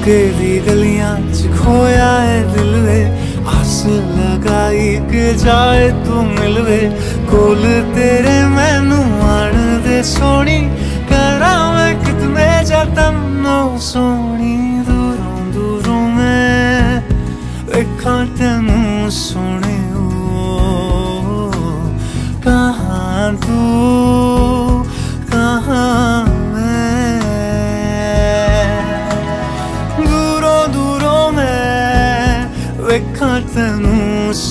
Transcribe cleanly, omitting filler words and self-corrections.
उसके दी गलियां च खोया है दिल वे, आस लगाई के जाए तू मिलवे, कोल तेरे मैनू आन दे सोनी, करा मैं कितने जतन सोनी, दूरों दूरों मैं देखा तेन